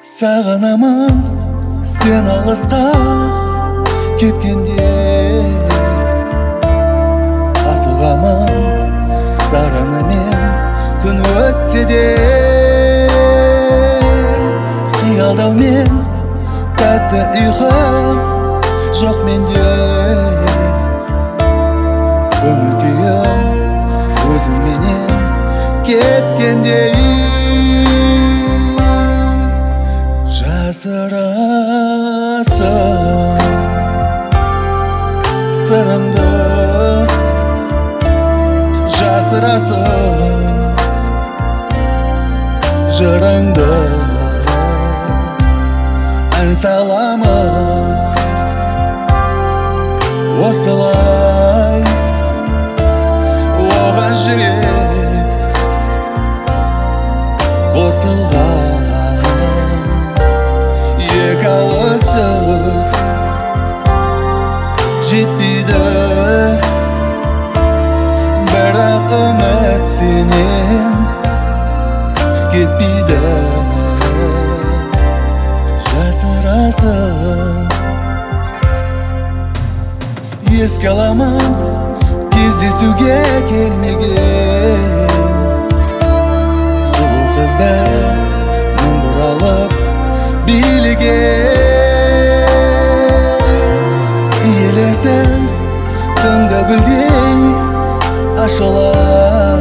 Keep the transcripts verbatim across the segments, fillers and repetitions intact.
Сағынамын сен алысқа кеткенде, асылғамын сағынымен күн өтсе де. Қиялдаумен тәтті ұйқы жоқ менде, көңіл күйім өзіңменен кеткендей. Жасырасың сырыңды, жасырасың жырыңды. Ән саламын осылай, оған жүрек қосылған. Екі ауыз сөз жетпейді, бірақ үміт сенен кетпейді. Жасырасың, еске аламын кездесуге келмеген сұлу қызды мың бұралып билеген. Иелесің түнгі гүлдей ашылар,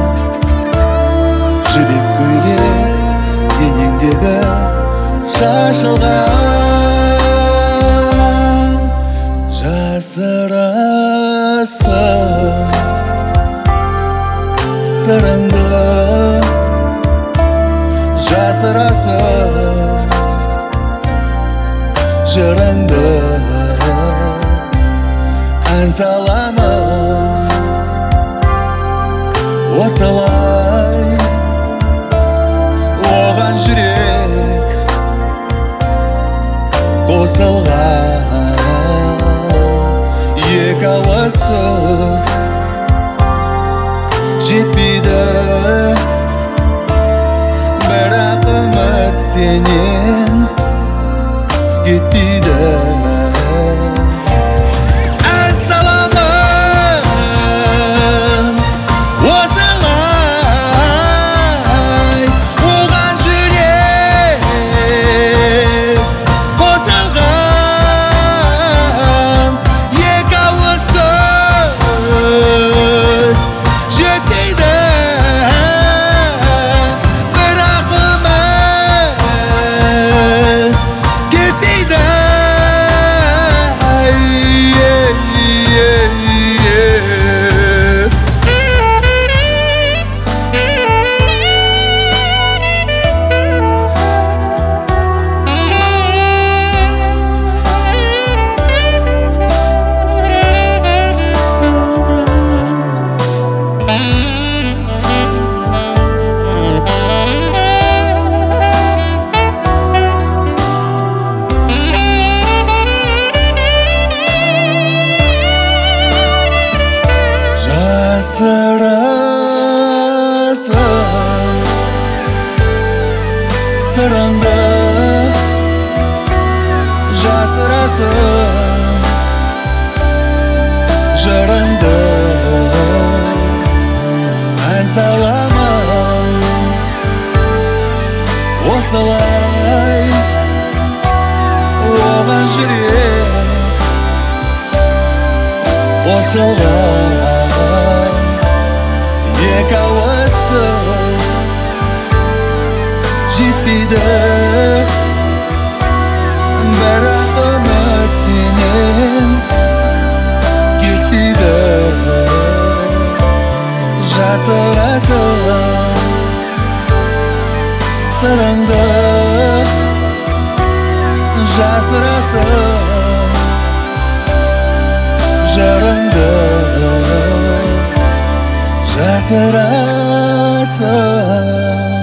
жібек көйлек денеңдегі шашылған. Жасырасың сырыңды, жасырасың жырыңды. Ән саламын осылай, оған жүрек қосылған. Екі ауыз сөз жетпейді, бірақ үміт сенен кетпейді. Ән саламын осылай, оған жүрек қосылған. Екі ауыз сөз жетпейді, бірақ үміт кетпейді. Жасырасың сырыңды, жасырасың жырыңды. Ән саламын осылай, оған жүрек қосылған. Екі ауыз сөз жетпейді, бірақ үміт сенен кетпейді. Жасырасың сырыңды, жасырасың жырыңды. Жасырасың